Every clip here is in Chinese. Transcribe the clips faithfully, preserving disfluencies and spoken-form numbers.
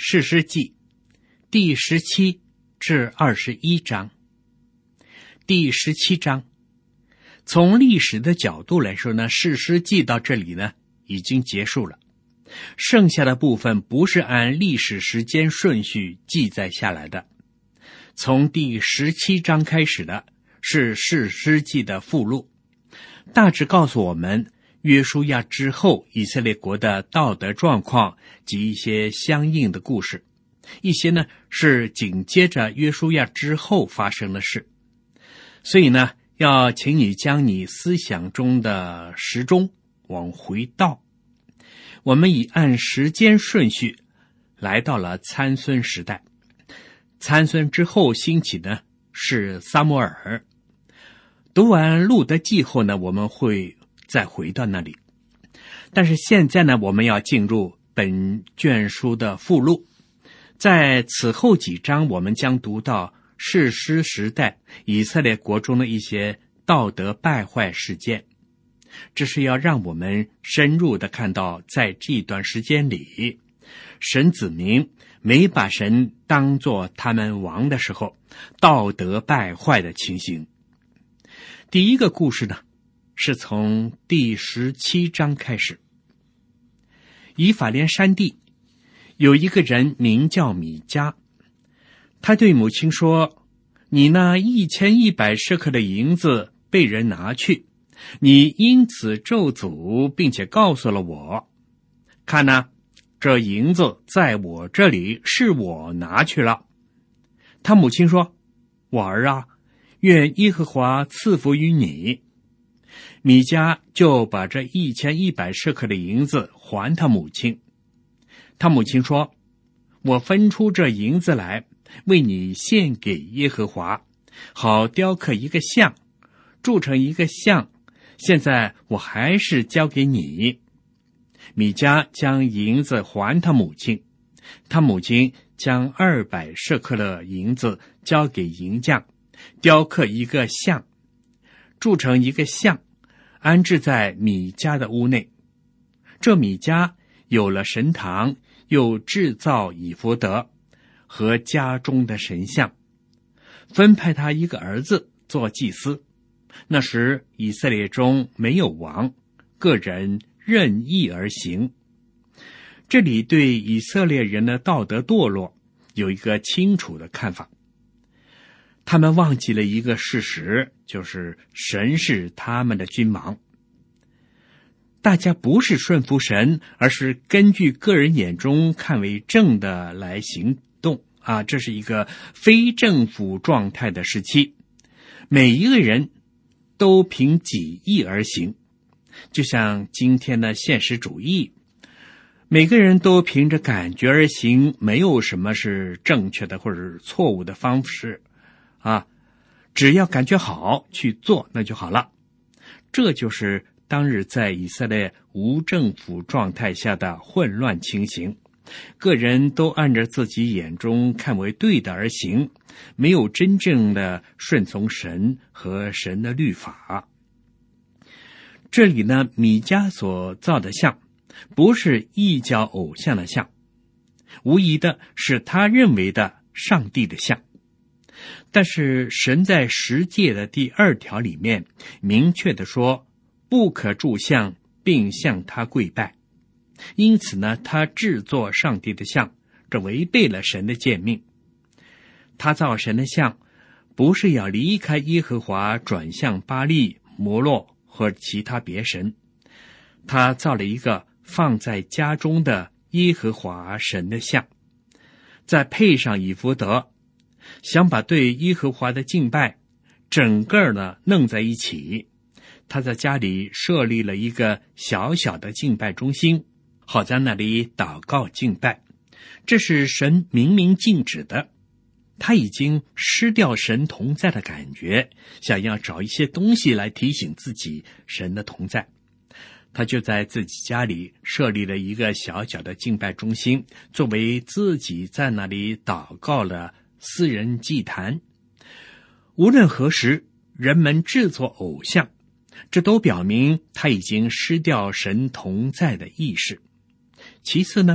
士师记第十七至二十一章。第十七章，从历史的角度来说呢，士师记到这里呢已经结束了，剩下的部分不是按历史时间顺序记载下来的。从第十七章开始的是士师记的附录，大致告诉我们约书亚之后以色列国的道德状况及一些相应的故事，一些呢是紧接着约书亚之后发生的事。所以呢，要请你将你思想中的时钟往回倒，我们已按时间顺序来到了参孙时代。参孙之后兴起呢是撒母耳。读完路得记后呢，我们会再回到那里。但是现在呢，我们要进入本卷书的附录。在此后几章，我们将读到士师时代以色列国中的一些道德败坏事件。这是要让我们深入的看到，在这段时间里，神子民没把神当作他们王的时候，道德败坏的情形。第一个故事呢，是从第十七章开始。以法莲山地有一个人名叫米迦，他对母亲说：你那一千一百舍客的银子被人拿去，你因此咒诅，并且告诉了我。看哪，这银子在我这里，是我拿去了。他母亲说：我儿啊，愿耶和华赐福于你。米迦就把这一千一百舍客的银子还他母亲。他母亲说：我分出这银子来，为你献给耶和华，好雕刻一个像，铸成一个像，现在我还是交给你。米迦将银子还他母亲，他母亲将二百舍客的银子交给银匠，雕刻一个像，铸成一个像，安置在米迦的屋内。这米迦有了神堂，又制造以弗得和家中的神像，分派他一个儿子做祭司。那时以色列中没有王，个人任意而行。这里对以色列人的道德堕落有一个清楚的看法。他们忘记了一个事实，就是神是他们的君王。大家不是顺服神，而是根据个人眼中看为正的来行动啊！这是一个非政府状态的时期，每一个人都凭己意而行，就像今天的现实主义，每个人都凭着感觉而行，没有什么是正确的或者是错误的方式啊，只要感觉好去做，那就好了。这就是当日在以色列无政府状态下的混乱情形，个人都按着自己眼中看为对的而行，没有真正的顺从神和神的律法。这里呢，米迦所造的像不是异教偶像的像，无疑的是他认为的上帝的像。但是神在十诫的第二条里面明确的说，不可铸像并向他跪拜。因此呢，他制作上帝的像，这违背了神的诫命。他造神的像不是要离开耶和华转向巴力、摩洛和其他别神，他造了一个放在家中的耶和华神的像，再配上以弗得，想把对耶和华的敬拜整个呢弄在一起。他在家里设立了一个小小的敬拜中心，好在那里祷告敬拜。这是神明明禁止的。他已经失掉神同在的感觉，想要找一些东西来提醒自己神的同在。他就在自己家里设立了一个小小的敬拜中心，作为自己在那里祷告的私人祭坛。无论何时，人们制作偶像，这都表明他已经失掉神同在的意识。其次呢，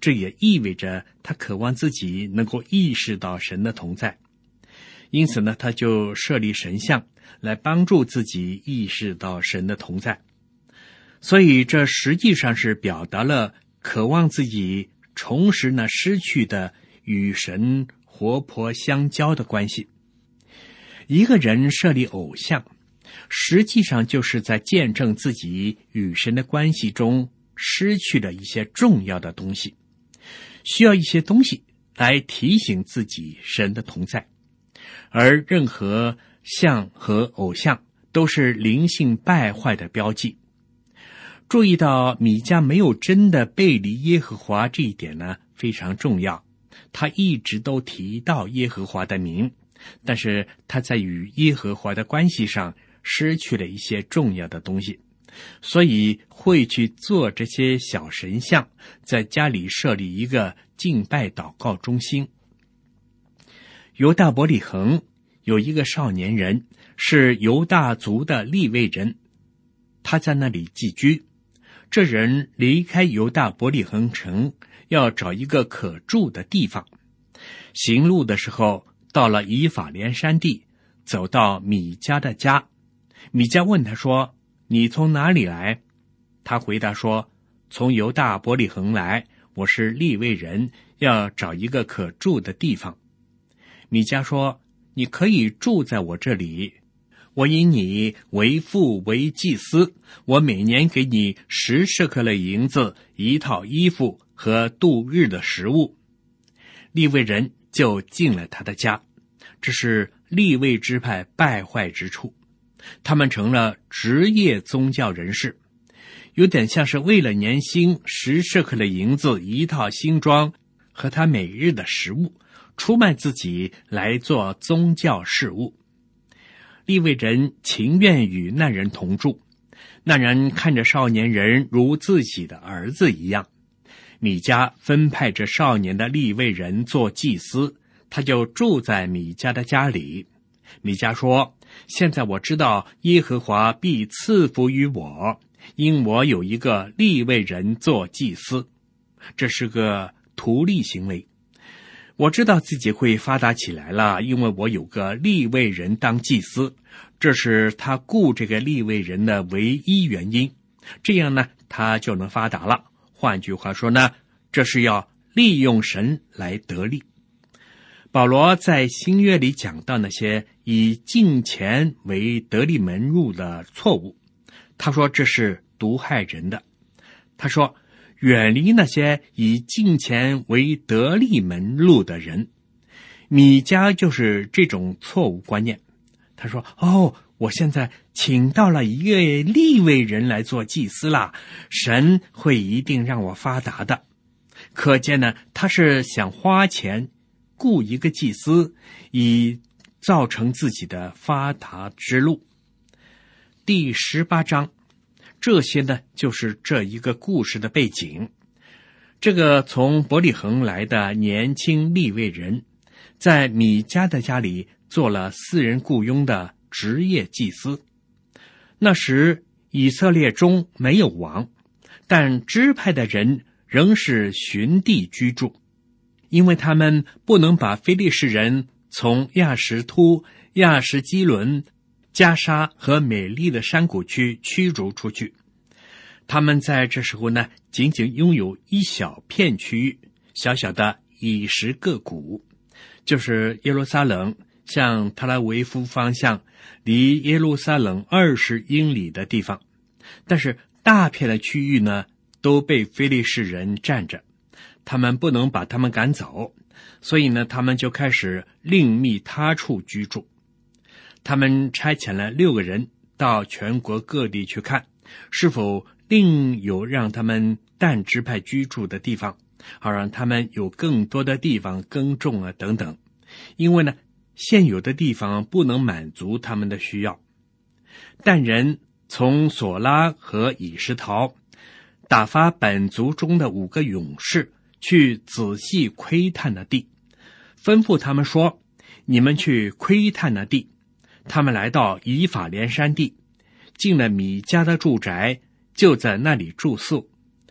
这也意味着他渴望自己能够意识到神的同在。因此呢，他就设立神像来帮助自己意识到神的同在。所以这实际上是表达了渴望自己重拾那失去的与神活泼相交的关系。一个人设立偶像，实际上就是在见证自己与神的关系中失去了一些重要的东西，需要一些东西来提醒自己神的同在。而任何像和偶像都是灵性败坏的标记。注意到米迦没有真的背离耶和华这一点呢，非常重要。他一直都提到耶和华的名，但是他在与耶和华的关系上失去了一些重要的东西，所以会去做这些小神像，在家里设立一个敬拜祷告中心。犹大伯利恒有一个少年人，是犹大族的利未人，他在那里寄居。这人离开犹大伯利恒城，要找一个可住的地方。行路的时候，到了以法莲山地，走到米迦的家。米迦问他说：你从哪里来？他回答说：从犹大伯利恒来，我是利未人，要找一个可住的地方。米迦说：你可以住在我这里，我以你为父为祭司，我每年给你十舍客勒银子，一套衣服和度日的食物。利未人就进了他的家，这是利未支派败坏之处。他们成了职业宗教人士，有点像是为了年薪十舍客勒银子，一套新装和他每日的食物，出卖自己来做宗教事务。利未人情愿与那人同住，那人看着少年人如自己的儿子一样。米迦分派着少年的利未人做祭司，他就住在米迦的家里。米迦说：现在我知道耶和华必赐福于我，因我有一个利未人做祭司。这是个图利行为。我知道自己会发达起来了，因为我有个利未人当祭司，这是他雇这个利未人的唯一原因。这样呢，他就能发达了。换句话说呢，这是要利用神来得利。保罗在新约里讲到那些以敬钱为得利门路的错误，他说这是毒害人的。他说远离那些以敬钱为得利门路的人。米迦就是这种错误观念。他说：哦，我现在请到了一个利未人来做祭司啦，神会一定让我发达的。可见呢，他是想花钱雇一个祭司，以造成自己的发达之路。第十八章，这些呢，就是这一个故事的背景。这个从伯利恒来的年轻利未人，在米迦的家里做了私人雇佣的职业祭司。那时以色列中没有王，但支派的人仍是寻地居住，因为他们不能把非利士人从亚什突、亚什基伦、加沙和美丽的山谷区驱逐出去。他们在这时候呢，仅仅拥有一小片区域，小小的以实各谷，就是耶路撒冷向特拉维夫方向离耶路撒冷二十英里的地方。但是大片的区域呢，都被非利士人占着，他们不能把他们赶走，所以呢，他们就开始另觅他处居住。他们差遣了六个人到全国各地去看，是否另有让他们但支派居住的地方，好让他们有更多的地方耕种啊等等。因为呢，现有的地方不能满足他们的需要。但人从索拉和以实陶打发本族中的五个勇士去仔细窥探那地，吩咐他们说：你们去窥探那地。他们来到以法莲山地，进了米迦的住宅，就在那里住宿。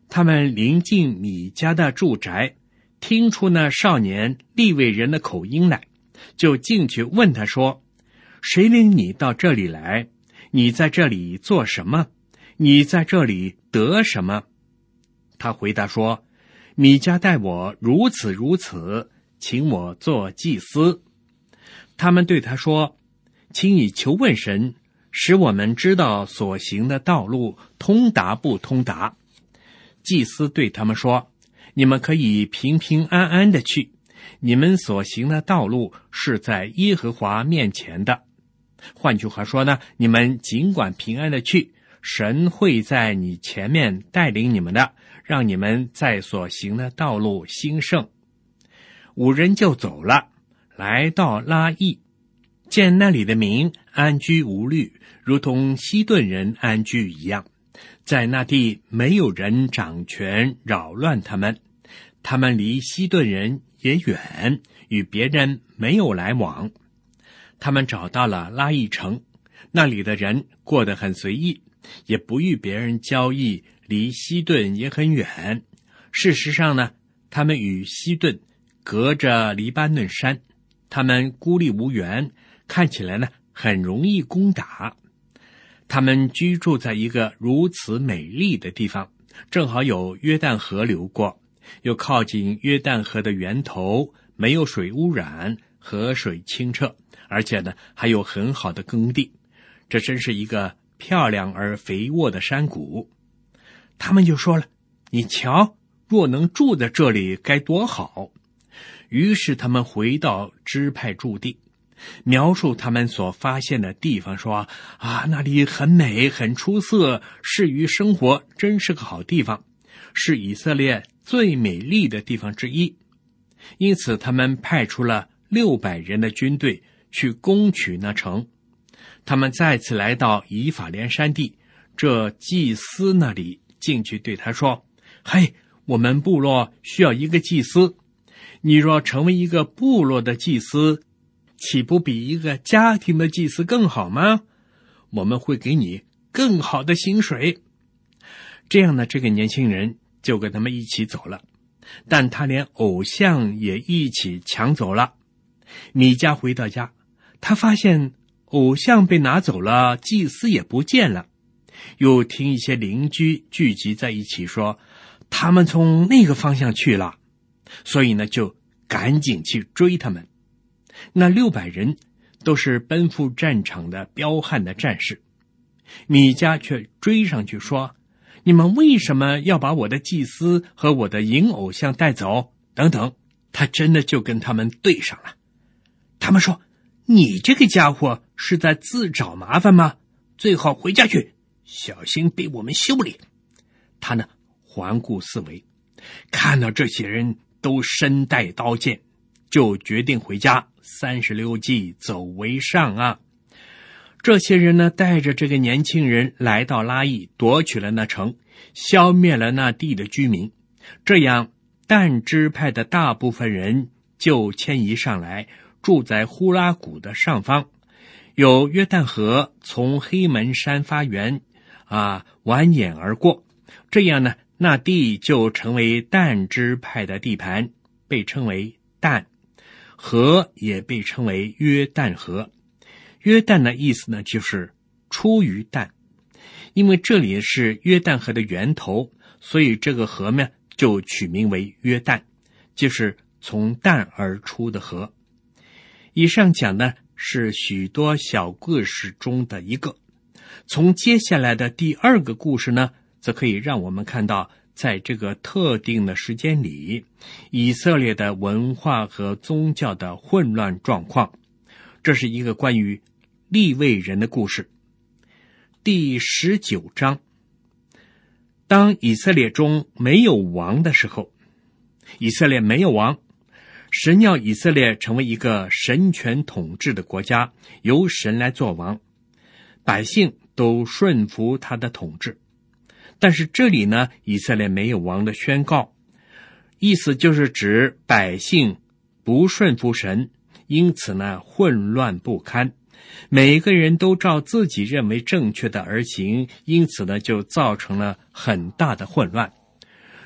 他们临近米迦的住宅，听出那少年利未人的口音来，就进去问他说：谁领你到这里来？你在这里做什么？你在这里得什么？他回答说：米迦待我如此如此，请我做祭司。他们对他说：请你求问神，使我们知道所行的道路通达不通达。祭司对他们说：你们可以平平安安的去，你们所行的道路是在耶和华面前的。换句话说呢，你们尽管平安的去，神会在你前面带领你们的，让你们在所行的道路兴盛。五人就走了，来到拉邑，见那里的民安居无虑，如同西顿人安居一样。在那地没有人掌权扰乱他们，他们离西顿人也远，与别人没有来往。他们找到了拉邑城，那里的人过得很随意，也不与别人交易，离西顿也很远。事实上呢，他们与西顿隔着黎巴嫩山，他们孤立无援，看起来呢很容易攻打。他们居住在一个如此美丽的地方，正好有约旦河流过，又靠近约旦河的源头，没有水污染，河水清澈，而且呢还有很好的耕地。这真是一个漂亮而肥沃的山谷。他们就说了：你瞧，若能住在这里该多好。于是他们回到支派驻地，描述他们所发现的地方，说啊，那里很美，很出色，适于生活，真是个好地方，是以色列最美丽的地方之一。因此他们派出了六百人的军队去攻取那城。他们再次来到以法莲山地，这祭司那里进去对他说：嘿，我们部落需要一个祭司，你若成为一个部落的祭司，岂不比一个家庭的祭司更好吗？我们会给你更好的薪水。这样呢，这个年轻人就跟他们一起走了，但他连偶像也一起抢走了。米迦回到家，他发现偶像被拿走了，祭司也不见了。又听一些邻居聚集在一起说，他们从那个方向去了，所以呢，就赶紧去追他们。那六百人都是奔赴战场的彪悍的战士，米迦却追上去说：你们为什么要把我的祭司和我的银偶像带走？等等，他真的就跟他们对上了。他们说：你这个家伙是在自找麻烦吗？最好回家去，小心被我们修理。他呢，环顾四围，看到这些人都身带刀剑，就决定回家。三十六计，走为上啊！这些人呢，带着这个年轻人来到拉邑，夺取了那城，消灭了那地的居民。这样，但支派的大部分人就迁移上来，住在呼拉谷的上方，有约旦河从黑门山发源，啊，蜿蜒而过。这样呢，那地就成为但支派的地盘，被称为但。河也被称为约旦河。约旦的意思呢，就是出于但。因为这里是约旦河的源头，所以这个河呢就取名为约旦，就是从但而出的河。以上讲的是许多小故事中的一个。从接下来的第二个故事呢，则可以让我们看到，在这个特定的时间里，以色列的文化和宗教的混乱状况。这是一个关于利未人的故事。第十九章，当以色列中没有王的时候，以色列没有王，神要以色列成为一个神权统治的国家，由神来做王，百姓都顺服他的统治。但是这里呢，以色列没有王的宣告，意思就是指百姓不顺服神，因此呢混乱不堪，每个人都照自己认为正确的而行，因此呢就造成了很大的混乱。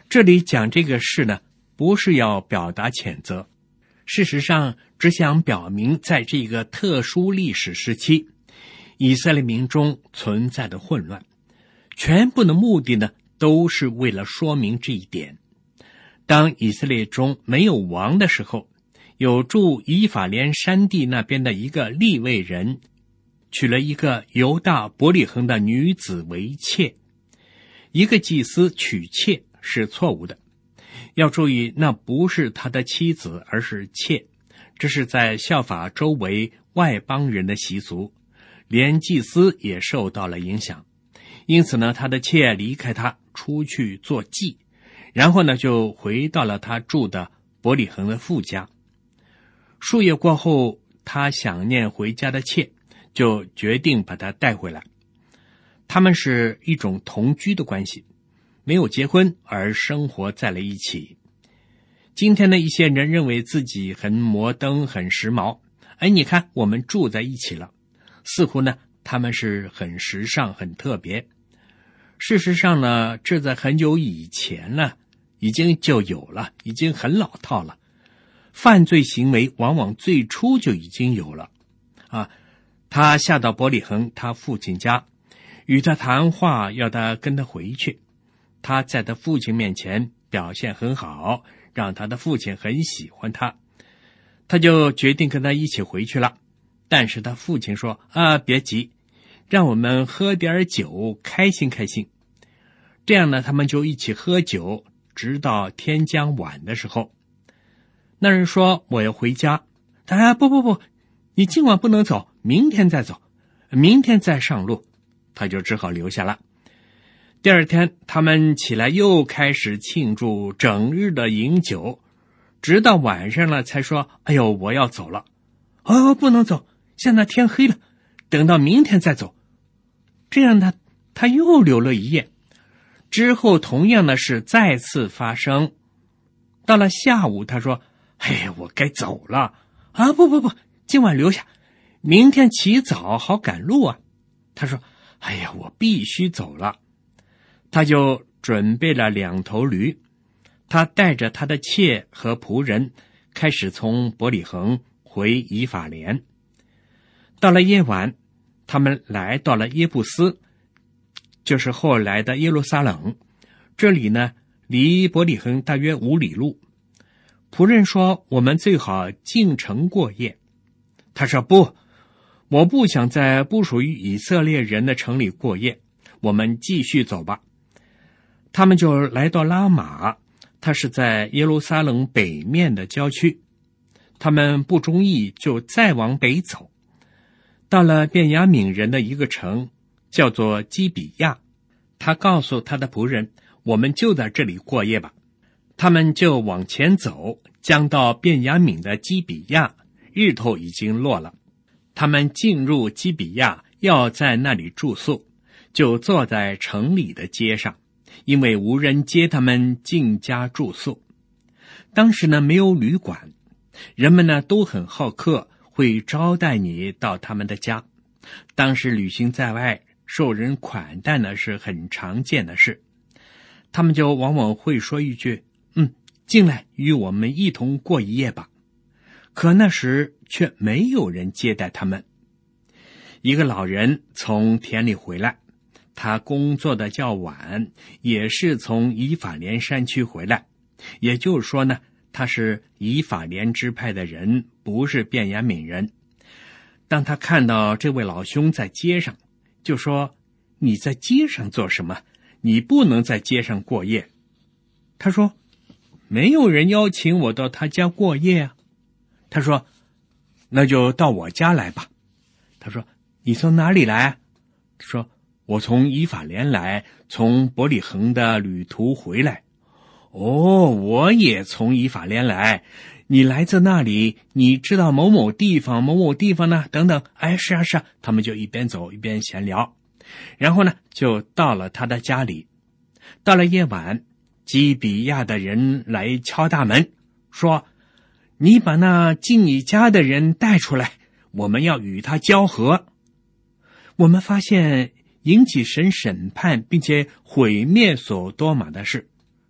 这里讲这个事呢，不是要表达谴责，事实上只想表明在这个特殊历史时期，以色列民中存在的混乱，全部的目的呢，都是为了说明这一点。当以色列中没有王的时候，有住以法莲山地那边的一个利未人，娶了一个犹大伯利恒的女子为妾。一个祭司娶妾是错误的，要注意，那不是他的妻子，而是妾。这是在效法周围外邦人的习俗，连祭司也受到了影响。因此呢，他的妾离开他出去做妓，然后呢就回到了他住的伯利恒的父家。数月过后，他想念回家的妾，就决定把她带回来。他们是一种同居的关系，没有结婚而生活在了一起。今天的一些人认为自己很摩登很时髦，哎，你看我们住在一起了，似乎呢他们是很时尚很特别。事实上呢，这在很久以前呢已经就有了，已经很老套了。犯罪行为往往最初就已经有了啊。他下到伯利恒他父亲家，与他谈话，要他跟他回去。他在他父亲面前表现很好，让他的父亲很喜欢他，他就决定跟他一起回去了。但是他父亲说啊，别急，让我们喝点酒，开心开心。这样呢，他们就一起喝酒，直到天将晚的时候。那人说我要回家，他说不不不，你今晚不能走，明天再走，明天再上路。他就只好留下了。第二天他们起来又开始庆祝，整日的饮酒，直到晚上了才说，哎呦，我要走了。哦，不能走，现在天黑了，等到明天再走。这样呢，他又留了一夜。之后同样的事再次发生。到了下午，他说，哎，我该走了啊！不不不，今晚留下，明天起早好赶路啊。他说，哎呀，我必须走了。他就准备了两头驴，他带着他的妾和仆人，开始从伯利恒回以法莲。到了夜晚，他们来到了耶布斯，就是后来的耶路撒冷。这里呢，离伯利恒大约五里路。仆人说，我们最好进城过夜。他说，不，我不想在不属于以色列人的城里过夜，我们继续走吧。他们就来到拉玛，它是在耶路撒冷北面的郊区。他们不中意，就再往北走，到了便雅悯人的一个城，叫做基比亚。他告诉他的仆人，我们就在这里过夜吧。他们就往前走，将到便雅悯的基比亚，日头已经落了。他们进入基比亚，要在那里住宿，就坐在城里的街上，因为无人接他们进家住宿。当时呢，没有旅馆，人们呢都很好客，会招待你到他们的家。当时旅行在外，受人款待呢是很常见的事。他们就往往会说一句，嗯，进来与我们一同过一夜吧。可那时却没有人接待他们。一个老人从田里回来，他工作的较晚，也是从以法莲山区回来，也就是说呢，他是以法莲支派的人，不是便雅悯人。当他看到这位老兄在街上，就说，你在街上做什么？你不能在街上过夜。他说，没有人邀请我到他家过夜啊。他说，那就到我家来吧。他说，你从哪里来？他说，我从以法莲来，从伯利恒的旅途回来。哦，我也从以法莲来。你来自那里？你知道某某地方某某地方呢？等等。哎，是啊是啊。他们就一边走一边闲聊，然后呢就到了他的家里。到了夜晚，基比亚的人来敲大门，说，你把那进你家的人带出来，我们要与他交合。我们发现引起神审判并且毁灭所多玛的事，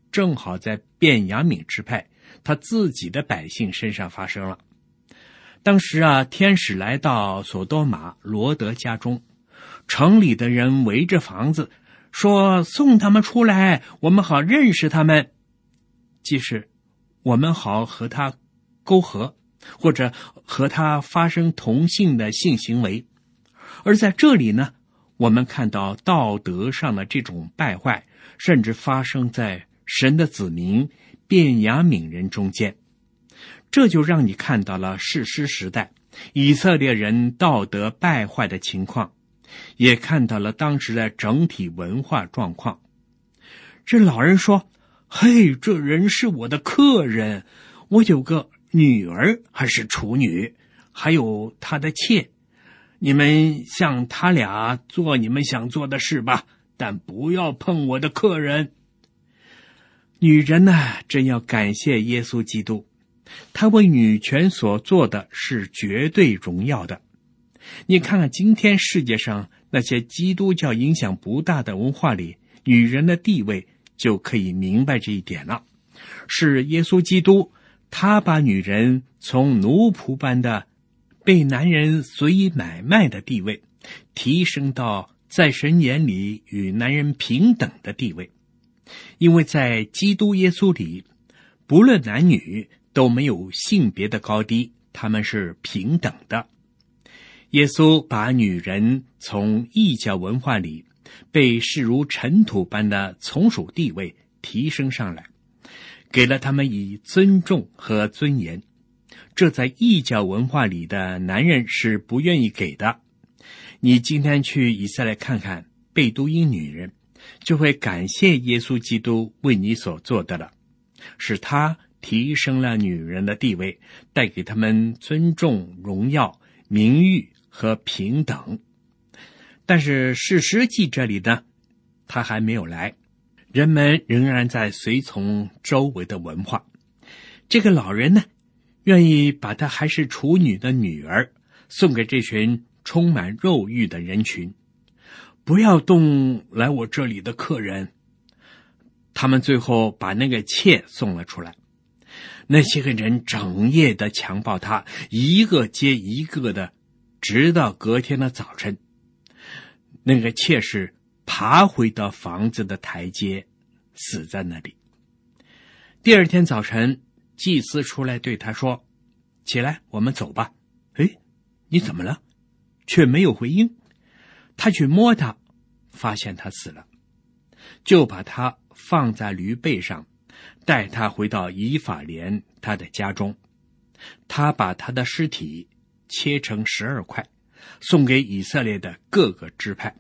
正好在便雅悯支派他自己的百姓身上发生了。当时啊，天使来到索多玛罗德家中，城里的人围着房子说，送他们出来，我们好认识他们，即是我们好和他沟合，或者和他发生同性的性行为。而在这里呢，我们看到道德上的这种败坏，甚至发生在神的子民便雅悯人中间。这就让你看到了士师时代以色列人道德败坏的情况，也看到了当时的整体文化状况。这老人说，嘿，这人是我的客人，我有个女儿还是处女，还有他的妾，你们向他俩做你们想做的事吧，但不要碰我的客人。女人呢、啊，真要感谢耶稣基督，他为女权所做的是绝对荣耀的。你看看今天世界上那些基督教影响不大的文化里，女人的地位就可以明白这一点了。是耶稣基督，他把女人从奴仆般的被男人随意买卖的地位，提升到在神眼里与男人平等的地位。因为在基督耶稣里，不论男女都没有性别的高低，他们是平等的。耶稣把女人从异教文化里被视如尘土般的从属地位提升上来，给了他们以尊重和尊严，这在异教文化里的男人是不愿意给的。你今天去以色列看看贝都因女人，就会感谢耶稣基督为你所做的了，是他提升了女人的地位，带给他们尊重、荣耀、名誉和平等。但是士师记这里呢，他还没有来，人们仍然在随从周围的文化。这个老人呢，愿意把他还是处女的女儿送给这群充满肉欲的人群，不要动来我这里的客人。他们最后把那个妾送了出来，那些个人整夜的强暴他，一个接一个的，直到隔天的早晨，那个妾是爬回到房子的台阶，死在那里。第二天早晨，祭司出来对他说，起来，我们走吧。诶，你怎么了？却没有回应。他去摸他，发现他死了，就把他放在驴背上，带他回到以法莲他的家中。他把他的尸体切成十二块，送给以色列的各个支派。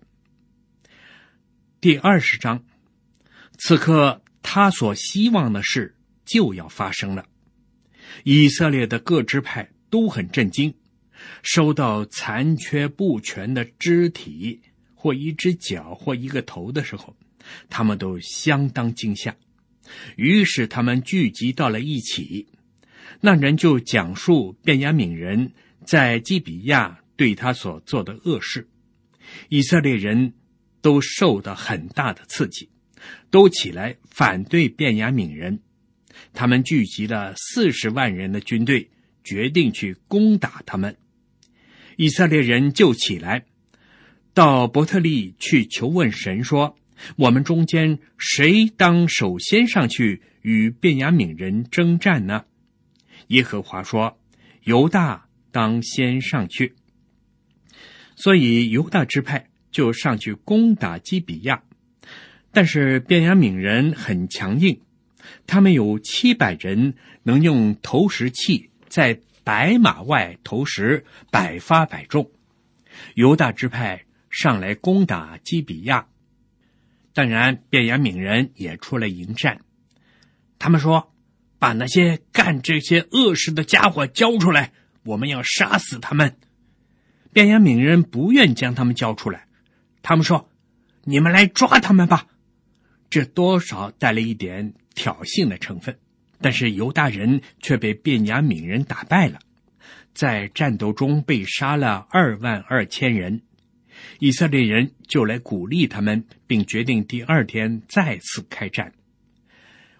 第二十章，此刻他所希望的事就要发生了。以色列的各支派都很震惊，收到残缺不全的肢体或一只脚或一个头的时候，他们都相当惊吓。于是他们聚集到了一起，那人就讲述便雅悯人在基比亚对他所做的恶事。以色列人都受到很大的刺激，都起来反对便雅悯人。他们聚集了四十万人的军队，决定去攻打他们。以色列人就起来，到伯特利去求问神说，我们中间谁当首先上去与便雅悯人征战呢？耶和华说，犹大当先上去。所以犹大支派就上去攻打基比亚。但是便雅悯人很强硬，他们有七百人能用投石器在白马外投石，百发百中。犹大支派上来攻打基比亚，当然便雅悯人也出来迎战。他们说，把那些干这些恶事的家伙交出来，我们要杀死他们。便雅悯人不愿将他们交出来，他们说，你们来抓他们吧。这多少带了一点挑衅的成分，但是犹大人却被便雅悯人打败了，在战斗中被杀了二万二千人。以色列人就来鼓励他们，并决定第二天再次开战。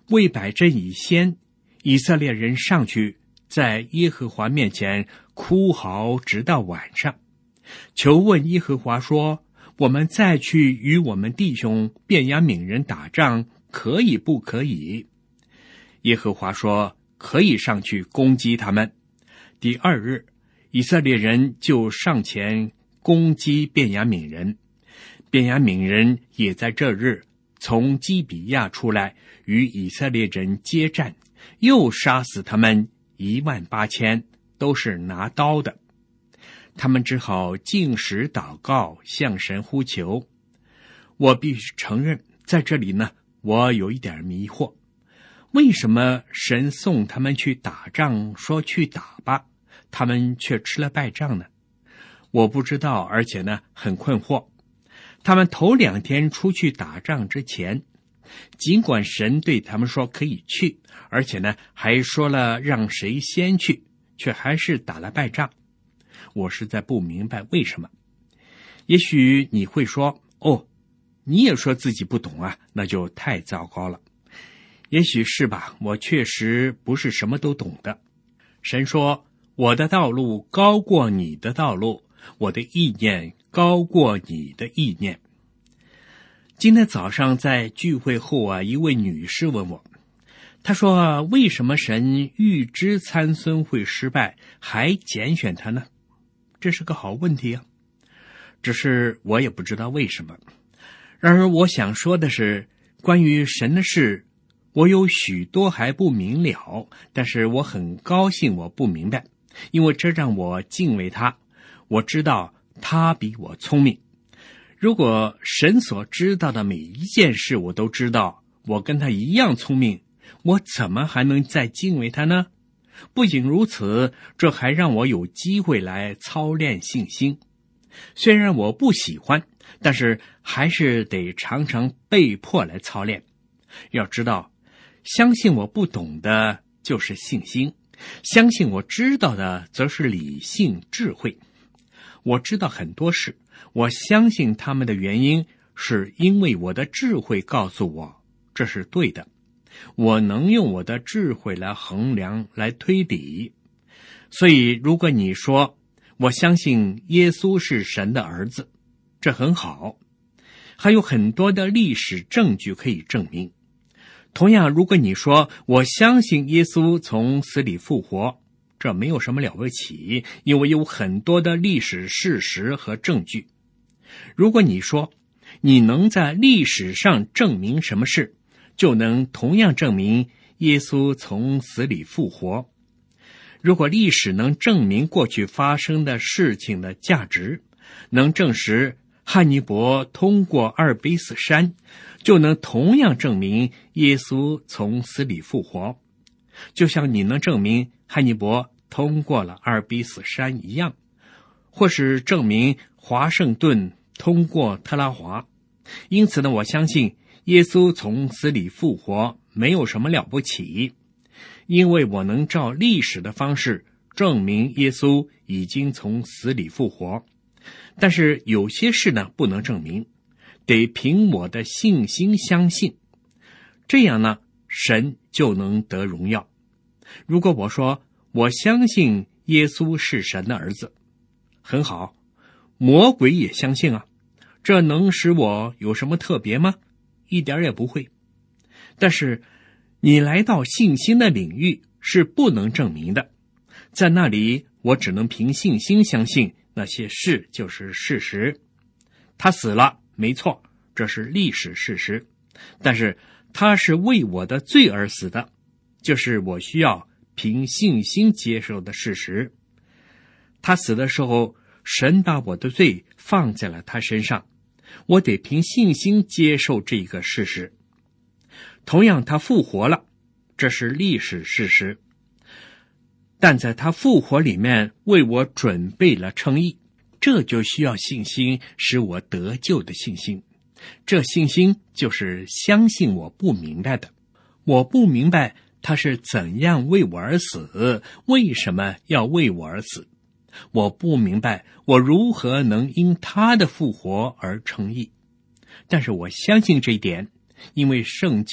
未摆阵以先，以色列人上去，在耶和华面前哭嚎，直到晚上，求问耶和华说：我们再去与我们弟兄便雅悯人打仗，可以不可以？耶和华说：可以上去攻击他们。第二日，以色列人就上前攻击便雅悯人，便雅悯人也在这日从基比亚出来，与以色列人接战，又杀死他们一万八千，都是拿刀的。他们只好禁食祷告，向神呼求。我必须承认，在这里呢，我有一点迷惑，为什么神送他们去打仗，说去打吧，他们却吃了败仗呢？我不知道，而且呢，很困惑。他们头两天出去打仗之前，尽管神对他们说可以去，而且呢，还说了让谁先去，却还是打了败仗。我实在不明白为什么。也许你会说，哦，你也说自己不懂啊，那就太糟糕了。也许是吧，我确实不是什么都懂的。神说，我的道路高过你的道路，我的意念高过你的意念。今天早上在聚会后啊，一位女士问我，她说，为什么神预知参孙会失败，还拣选他呢？这是个好问题啊，只是我也不知道为什么。然而我想说的是，关于神的事，我有许多还不明了，但是我很高兴我不明白，因为这让我敬畏他。我知道他比我聪明。如果神所知道的每一件事我都知道，我跟他一样聪明，我怎么还能再敬畏他呢？不仅如此，这还让我有机会来操练信心。虽然我不喜欢，但是还是得常常被迫来操练。要知道，相信我不懂的就是信心，相信我知道的则是理性智慧。我知道很多事，我相信他们的原因是因为我的智慧告诉我这是对的，我能用我的智慧来衡量，来推理。所以如果你说我相信耶稣是神的儿子，这很好，还有很多的历史证据可以证明。同样，如果你说我相信耶稣从死里复活，这没有什么了不起，因为有很多的历史事实和证据。如果你说你能在历史上证明什么事，就能同样证明耶稣从死里复活。如果历史能证明过去发生的事情的价值，能证实汉尼伯通过阿尔卑斯山，就能同样证明耶稣从死里复活，就像你能证明汉尼伯通过了阿尔卑斯山一样，或是证明华盛顿通过特拉华。因此呢，我相信耶稣从死里复活没有什么了不起，因为我能照历史的方式证明耶稣已经从死里复活。但是有些事呢不能证明，得凭我的信心相信，这样呢神就能得荣耀。如果我说我相信耶稣是神的儿子，很好，魔鬼也相信啊，这能使我有什么特别吗？一点也不会。但是你来到信心的领域是不能证明的，在那里我只能凭信心相信那些事就是事实。他死了，没错，这是历史事实，但是他是为我的罪而死的，就是我需要凭信心接受的事实。他死的时候，神把我的罪放在了他身上，我得凭信心接受这个事实。同样，他复活了，这是历史事实，但在他复活里面为我准备了称义，这就需要信心，使我得救的信心。这信心就是相信我不明白的，我不明白他是怎样为我而死，为什么要为我而死，我不明白我如何能因他的复活而称义。但是我相信这一点，因为圣经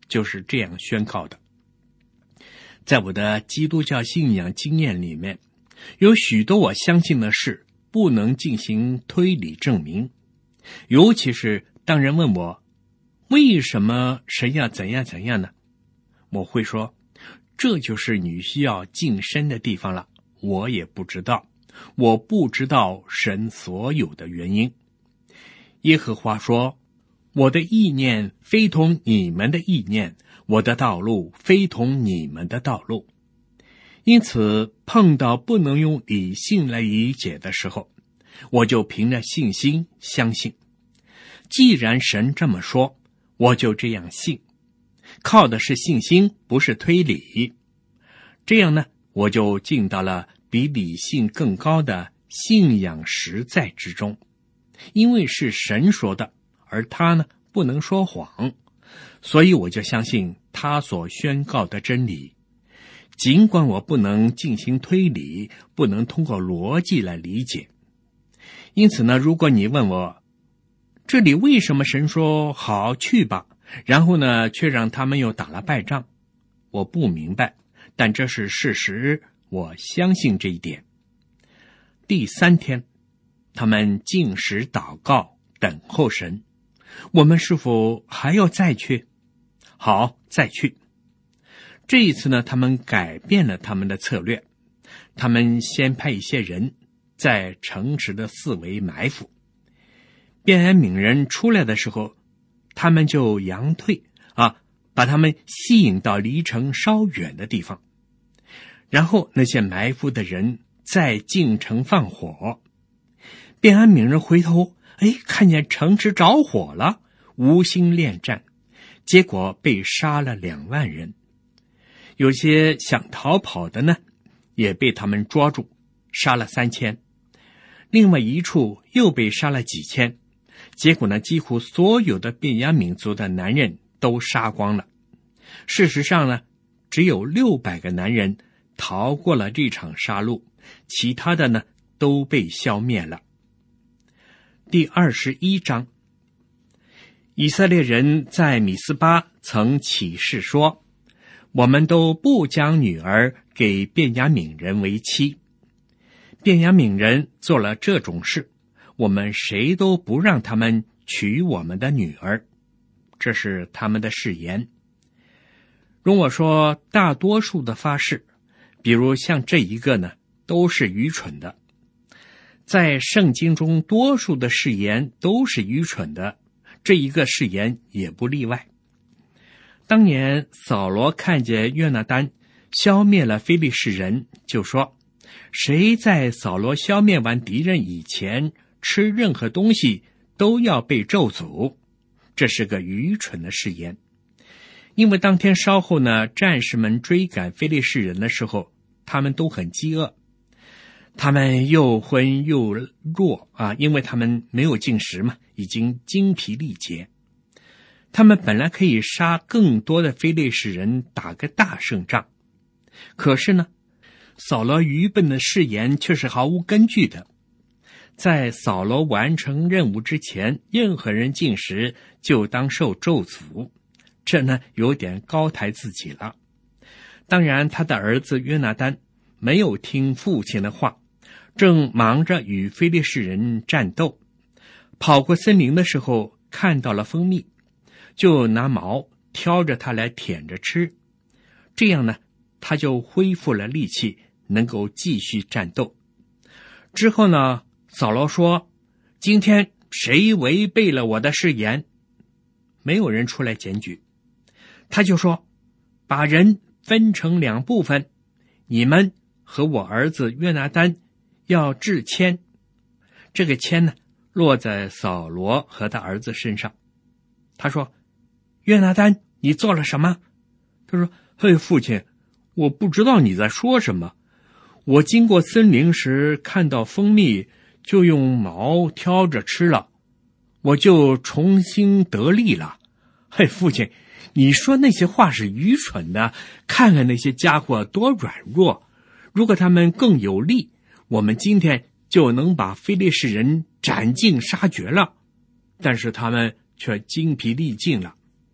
就是这样宣告的。在我的基督教信仰经验里面，有许多我相信的事不能进行推理证明，尤其是当人问我为什么神要怎样怎样呢，我会说这就是你需要晋升的地方了，我也不知道，我不知道神所有的原因。耶和华说，我的意念非同你们的意念，我的道路非同你们的道路。因此碰到不能用理性来理解的时候，我就凭着信心相信，既然神这么说，我就这样信，靠的是信心，不是推理。这样呢，我就进到了比理性更高的信仰实在之中，因为是神说的，而他呢不能说谎，所以我就相信他所宣告的真理。尽管我不能进行推理，不能通过逻辑来理解。因此呢，如果你问我这里为什么神说好去吧，然后呢却让他们又打了败仗，我不明白，但这是事实，我相信这一点。第三天，他们禁食祷告，等候神。我们是否还要再去？好，再去。这一次呢，他们改变了他们的策略，他们先派一些人在城池的四围埋伏。便雅悯人出来的时候，他们就佯退啊，把他们吸引到离城稍远的地方。然后那些埋伏的人再进城放火。便雅悯人回头，哎，看见城池着火了，无心恋战，结果被杀了两万人。有些想逃跑的呢，也被他们抓住，杀了三千。另外一处又被杀了几千，结果呢，几乎所有的便雅悯族的男人都杀光了。事实上呢，只有六百个男人逃过了这场杀戮，其他的呢都被消灭了。第二十一章，以色列人在米斯巴曾起誓说，我们都不将女儿给便雅悯人为妻。便雅悯人做了这种事，我们谁都不让他们娶我们的女儿，这是他们的誓言。容我说，大多数的发誓，比如像这一个呢，都是愚蠢的。在圣经中，多数的誓言都是愚蠢的，这一个誓言也不例外。当年扫罗看见约拿单消灭了非利士人，就说，谁在扫罗消灭完敌人以前吃任何东西都要被咒诅。这是个愚蠢的誓言，因为当天稍后呢，战士们追赶非利士人的时候，他们都很饥饿，他们又昏又弱啊，因为他们没有进食嘛，已经精疲力竭。他们本来可以杀更多的非利士人，打个大胜仗，可是呢，扫罗愚笨的誓言却是毫无根据的。在扫罗完成任务之前，任何人进食就当受咒诅，这呢有点高抬自己了。当然，他的儿子约拿单没有听父亲的话，正忙着与非利士人战斗，跑过森林的时候看到了蜂蜜，就拿矛挑着它来舔着吃，这样呢，他就恢复了力气，能够继续战斗。之后呢，扫罗说，今天谁违背了我的誓言？没有人出来检举，他就说，把人分成两部分，你们和我儿子约拿单要治签。这个签呢，落在扫罗和他儿子身上。他说，约拿单，你做了什么？他说，嘿，父亲，我不知道你在说什么。我经过森林时看到蜂蜜，就用矛挑着吃了，我就重新得力了。嘿，父亲，你说那些话是愚蠢的，看看那些家伙多软弱，如果他们更有力，我们今天就能把非利士人斩尽杀绝了，但是他们却精疲力尽了。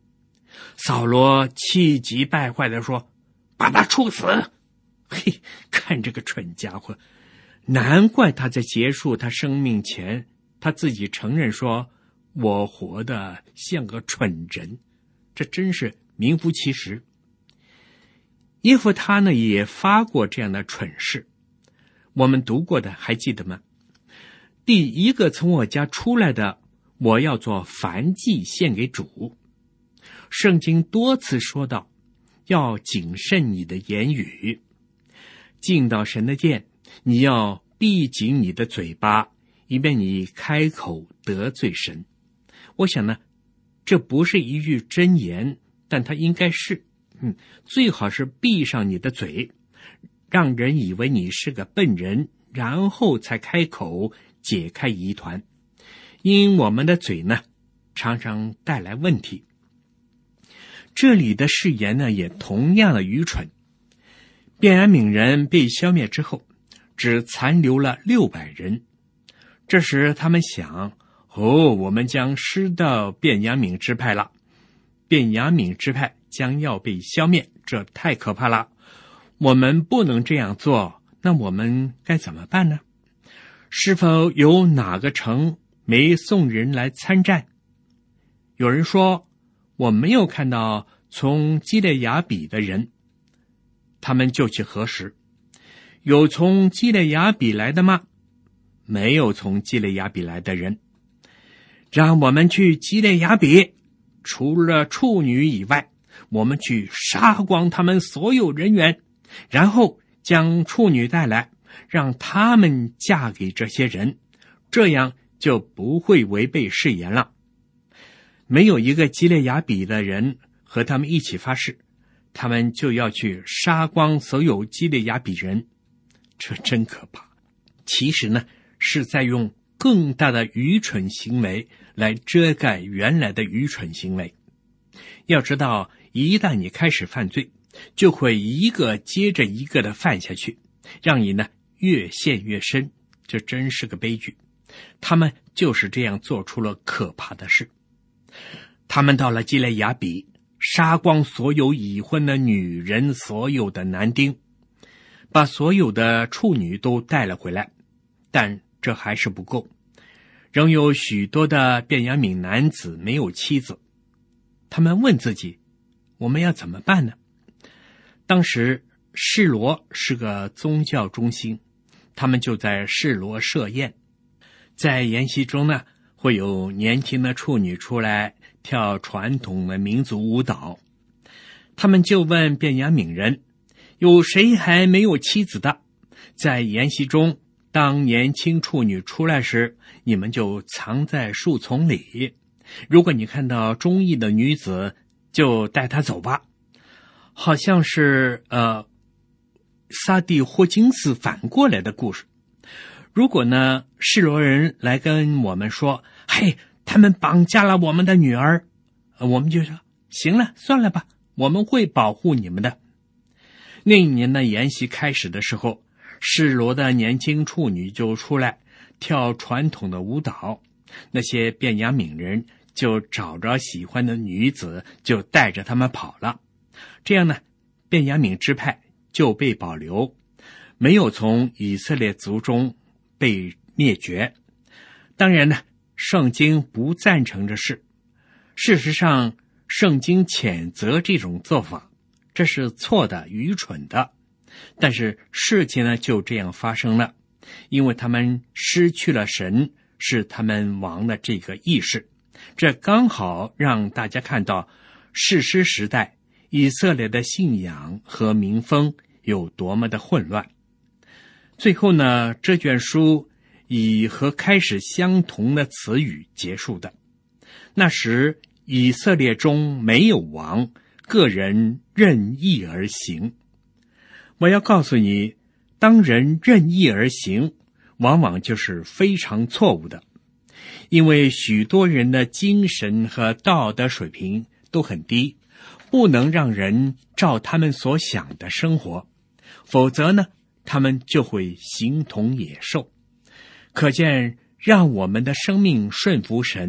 扫罗气急败坏地说：“把他处死！”嘿，看这个蠢家伙，难怪他在结束他生命前，他自己承认说：“我活得像个蠢人。”这真是名副其实。耶弗他呢也发过这样的蠢事，我们读过的还记得吗？第一个从我家出来的，我要做燔祭献给主。圣经多次说到，要谨慎你的言语，进到神的殿，你要闭紧你的嘴巴，以便你开口得罪神。我想呢，这不是一句真言，但它应该是，嗯，最好是闭上你的嘴，让人以为你是个笨人，然后才开口解开疑团。因我们的嘴呢，常常带来问题。这里的誓言呢，也同样的愚蠢。便雅悯人被消灭之后，只残留了六百人。这时他们想，哦，我们将失到便雅悯支派了，便雅悯支派将要被消灭，这太可怕了。我们不能这样做，那我们该怎么办呢？是否有哪个城没送人来参战？有人说，我没有看到从基列雅比的人，他们就去核实。有从基列雅比来的吗？没有从基列雅比来的人。让我们去基列雅比，除了处女以外，我们去杀光他们所有人员，然后将处女带来，让他们嫁给这些人，这样就不会违背誓言了。没有一个基列雅比的人和他们一起发誓，他们就要去杀光所有基列雅比人，这真可怕。其实呢，是在用更大的愚蠢行为来遮盖原来的愚蠢行为。要知道，一旦你开始犯罪，就会一个接着一个的犯下去，让你呢越陷越深，这真是个悲剧。他们就是这样做出了可怕的事。他们到了基列雅比，杀光所有已婚的女人，所有的男丁，把所有的处女都带了回来。但这还是不够，仍有许多的便雅悯男子没有妻子。他们问自己，我们要怎么办呢？当时示罗是个宗教中心，他们就在示罗设宴。在筵席中呢，会有年轻的处女出来跳传统的民族舞蹈。他们就问便雅悯人，有谁还没有妻子的？在筵席中，当年轻处女出来时，你们就藏在树丛里。如果你看到中意的女子，就带她走吧。好像是呃撒地霍金斯反过来的故事。如果呢，示罗人来跟我们说，嘿，他们绑架了我们的女儿，我们就说，行了，算了吧，我们会保护你们的。那一年的筵席开始的时候，示罗的年轻处女就出来跳传统的舞蹈，那些便雅悯人就找着喜欢的女子，就带着他们跑了。这样呢，便雅悯支派就被保留，没有从以色列族中被灭绝。当然呢，圣经不赞成这事。事实上，圣经谴责这种做法，这是错的、愚蠢的。但是事情呢就这样发生了，因为他们失去了神是他们王的这个意识。这刚好让大家看到士师时代以色列的信仰和民风有多么的混乱。最后呢，这卷书以和开始相同的词语结束的。那时以色列中没有王，个人任意而行。我要告诉你，当人任意而行，往往就是非常错误的。因为许多人的精神和道德水平都很低，不能让人照他们所想的生活，否则呢，他们就会形同野兽。可见，让我们的生命顺服神，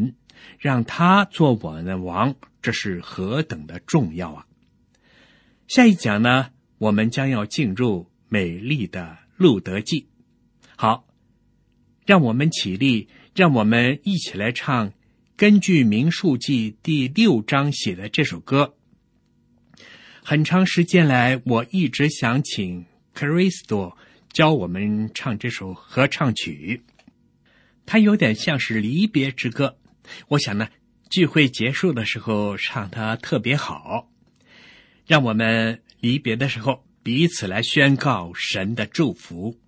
让他做我们的王，这是何等的重要啊！下一讲呢，我们将要进入美丽的路德记。好，让我们起立，让我们一起来唱根据民数记第六章写的这首歌。很长时间来，我一直想请 Cristo 教我们唱这首合唱曲，它有点像是离别之歌。我想呢，聚会结束的时候唱它特别好。让我们离别的时候彼此来宣告神的祝福。